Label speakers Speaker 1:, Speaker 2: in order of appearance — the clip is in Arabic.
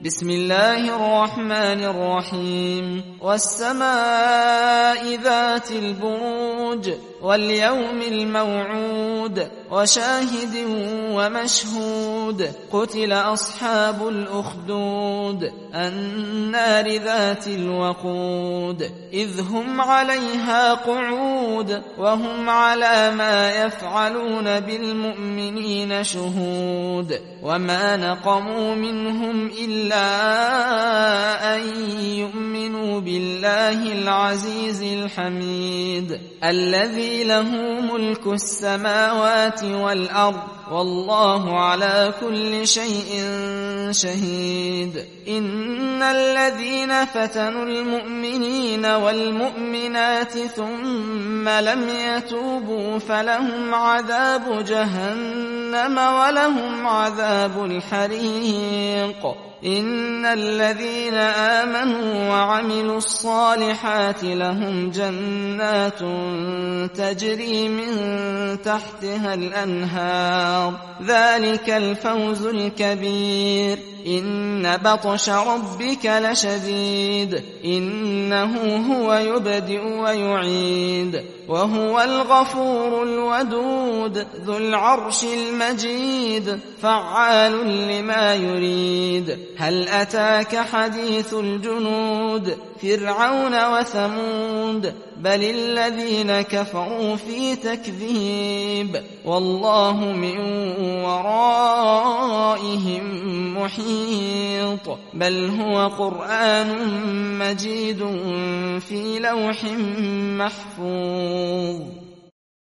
Speaker 1: بسم الله الرحمن الرحيم والسماء ذات البروج واليوم الموعود وشاهد ومشهود قتل أصحاب الأخدود النار ذات الوقود إذ هم عليها قعود وهم على ما يفعلون بالمؤمنين شهود وما نقموا منهم إلا أن يؤمنوا بالله العزيز الحميد الذي له ملك السماوات والأرض والله على كل شيء شهيد إن الذين فتنوا المؤمنين والمؤمنات ثم لم يتوبوا فلهم عذاب جهنم ولهم عذاب الحريق إن الذين آمنوا وعملوا الصالحات لهم جنات تجري من تحتها الأنهار ذلك الفوز الكبير إن بطش ربك لشديد إنه هو يبدئ ويعيد وهو الغفور الودود ذو العرش المجيد فعال لما يريد هل أتاك حديث الجنود فرعون وثمود بل الذين كفروا في تكذيب والله من ورائهم محيط بل هو قرآن مجيد في لوح محفوظ